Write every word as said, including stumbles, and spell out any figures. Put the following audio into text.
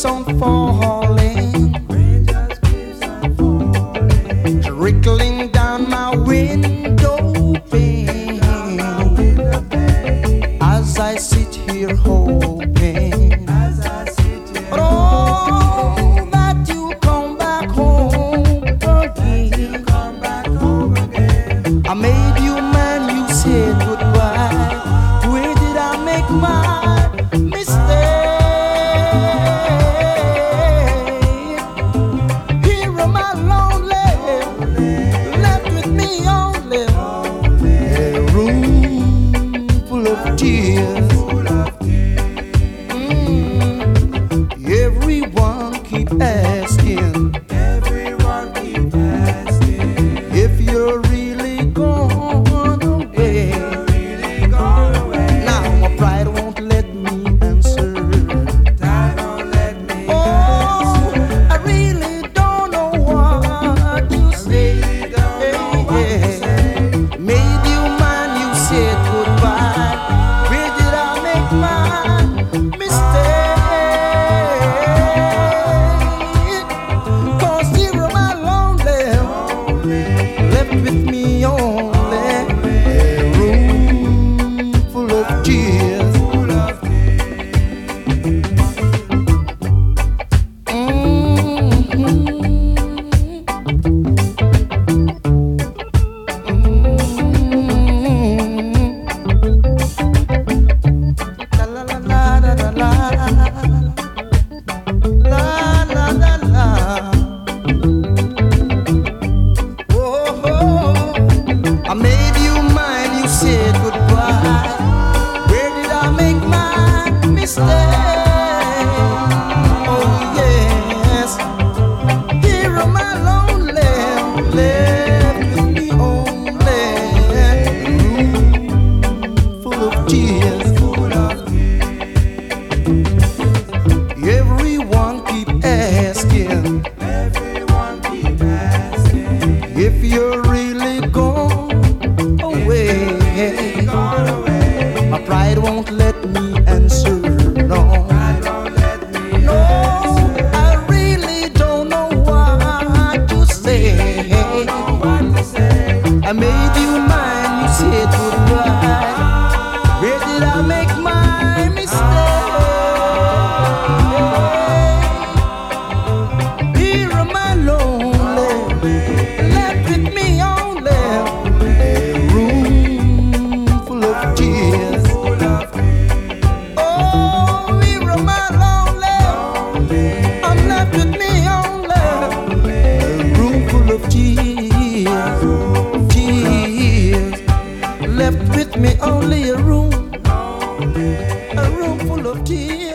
keeps on falling, rain just keeps on falling, trickling down my window pane, as I sit here hoping, as I sit here, oh, that you come back home again. come back home again. I made you man, you said goodbye. Where did I make my mistake? Here am I lonely, left with me only a room full of tears. Mm. Everyone keep asking, Everyone keep asking, if you're really gone away. really gone away. Now my pride won't let me answer. Time don't let me Oh, I really don't know what to say. really don't know what to say. Made you man, you said goodbye. Where did I make my mistake? 'Cause here am I lonely, left with me only a room full of tears. Full of I made you mine, you said goodbye. Where did I make my mistake? Oh yes, here am I lonely, left with me only a room full of tears. Everyone keep asking, everyone keep asking, if you're really gone away. gone away. My pride won't let me answer, no. Time don't let me No, I really don't know what to say. know what to say. I made you mine, you said goodbye. Where did I make my mistake? Here am I lonely, left with me only a room full of tears. Oh, here am I lonely, I'm left with me only a room full of tears, tears. Left with me only a room, a room full of tears.